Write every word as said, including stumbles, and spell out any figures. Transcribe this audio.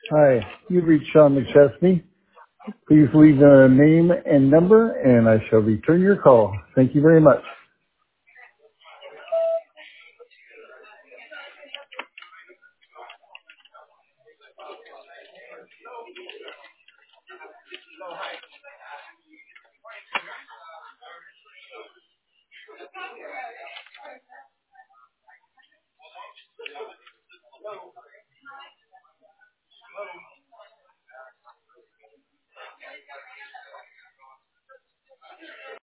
Hi, you've reached Sean McChesney. Please leave a name and number, and I shall return your call. Thank you very much.